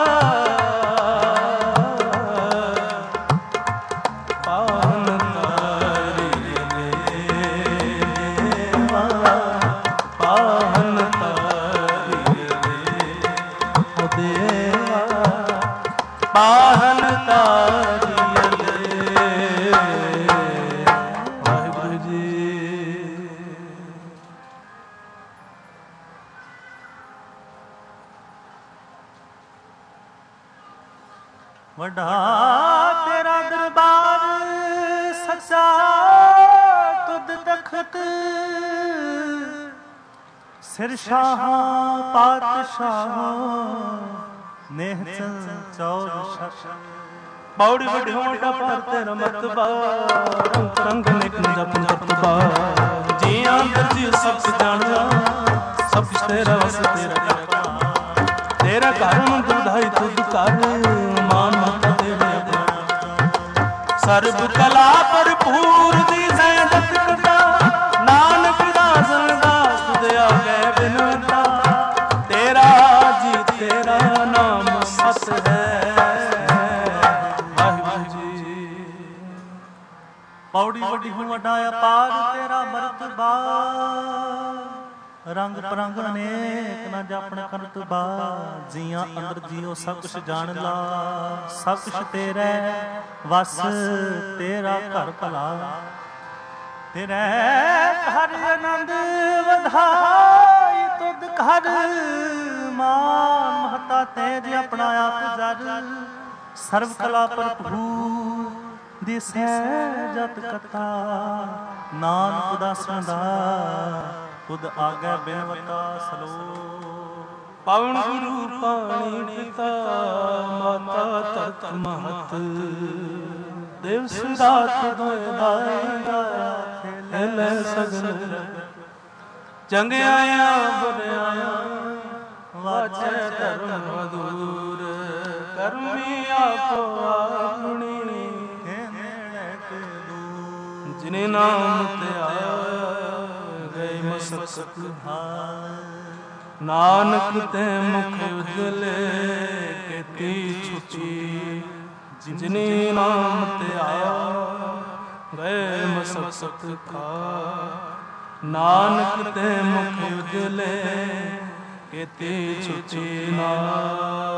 पाहन तारियले देवा, पाहन तारियले देवा, पाहन तारियले। वड्डा तेरा दरबार सच्चा तुद तखत, सिर शाह पातशाह नेह चल चौर शश, बाउड़ी बड़ी होंडा पर तेरा मतबा, रंग ने कुंजा पंजतबा, जी अंदर जी सब जाना, सब तेरा वस तेरा करता, तेरा कारण दुधाई तुद कर, सर्व कला भरपूर दी सैदत कटा, नानक दासन दास दया गए बिनता, तेरा जी तेरा नाम सत है। वाहिगुरु जी पौड़ी वड्डी हूँ वड्डाया पार तेरा मरतबा, रंग परंग अनेक न जापण करतबा, जिया अंदर जियो सब कुछ जान ला, सब कुछ तेरे वस तेरा घर भला, तेरे घर आनंद वधाई तुद घर ਸਮਾਨ ਮਹਤਾ ਤੇਜ ਆਪਣਾ ਆਪ ਜਰ ਸਰਵ ਕਲਾ ਭਰਪੂਰ ਦਿਸੈ ਜਤ ਕਥਾ ਨਾਨਕ ਉਦਾਸਾਂ ਦਾ ਤੁਧ ਆਗੈ ਬਿਨਵਤਾ ਸਲੋ ਪਵਨ ਗੁਰੂ ਪਾਣੀ ਪਿਤਾ ਮਾਤਾ ਤਤ ਮਹਤ ਦਿਵਸ ਰਾਤ ਦੋਇ ਗਾਇਆ ਖੇਲੇ ਸਗਨ ਚੰਗਿਆਇਆ ਬੁਰਿਆਇਆ ਵਾਚੈ ਧਰਮ ਮਧੂਰ ਕਰਮੀ ਆਪੋ ਆਪਣੀ ਜਿਨੇ ਨਾਮ ਤੇ ਆਇਆ ਗਏ ਮਸਕਤ ਨਾਨਕ ਤੇ ਮੁਖ ਉਜਲੇ ਕੀਤੀ ਛੁਟੀ ਜਿਨੇ ਨਾਮ ਤੇ ਆਇਆ ਗਏ ਮਸਕਤ ਖਾ ਨਾਨਕ ਤੇ ਮੁਖ ਉਜਲੇ ਕੀਤੀ ਛੁਟੀ ਨਾ